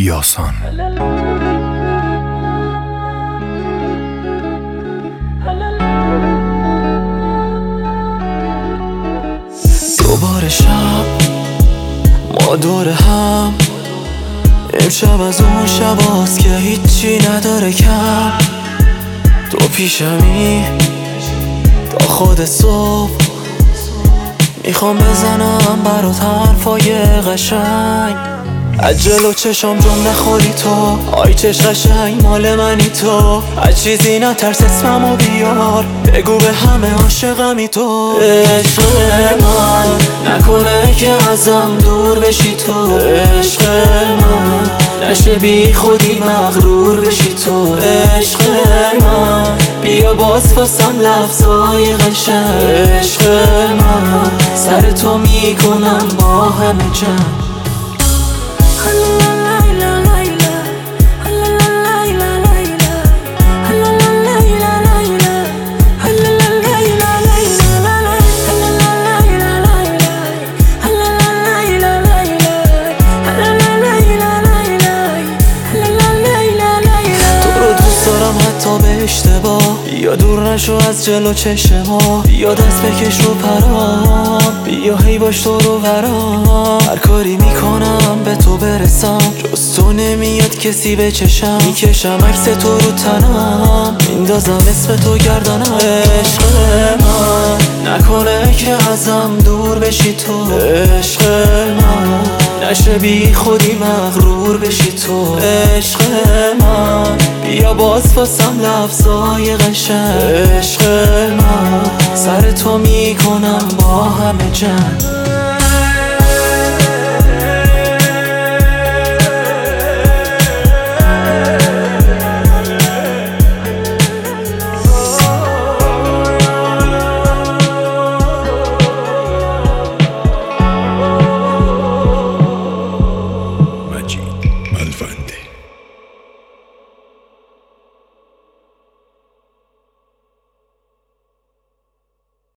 یاسان. دوباره شب ما دور هم، امشب از اون شباست که هیچی نداره کم. تو پیشمی تا خود صبح، میخوام بزنم برات حرفای قشنگ. از جلو چشم جون نخوری تو، آی چش قشنگ مال منی تو. از چیزی نترس اسممو بیار، بگو به همه عاشقمی تو. عشق من نکنه که ازم دور بشی تو، عشق من نشه بی خودی مغرور بشی تو. عشق من بیا باز واسم لفظای قشنگ. عشق من سر تو میکنم با همه جنگ. به اشتباه بیا دور نشو از جلو چشما، بیا دست بکش رو پرام، بیا هی باش تو رو برام. هر کاری میکنم به تو برسم، جز تو نمیاد کسی به چشم. میکشم عکس تو رو تنم، میندازم اسم تو گردنم. عشق من نکنه که ازم دور بشی تو، عشق من نشه بی خودی مغرور بشی تو. عشق من بیا باز واسم لفظای قشنگ. عشق من سر تو میکنم با همه جنگ.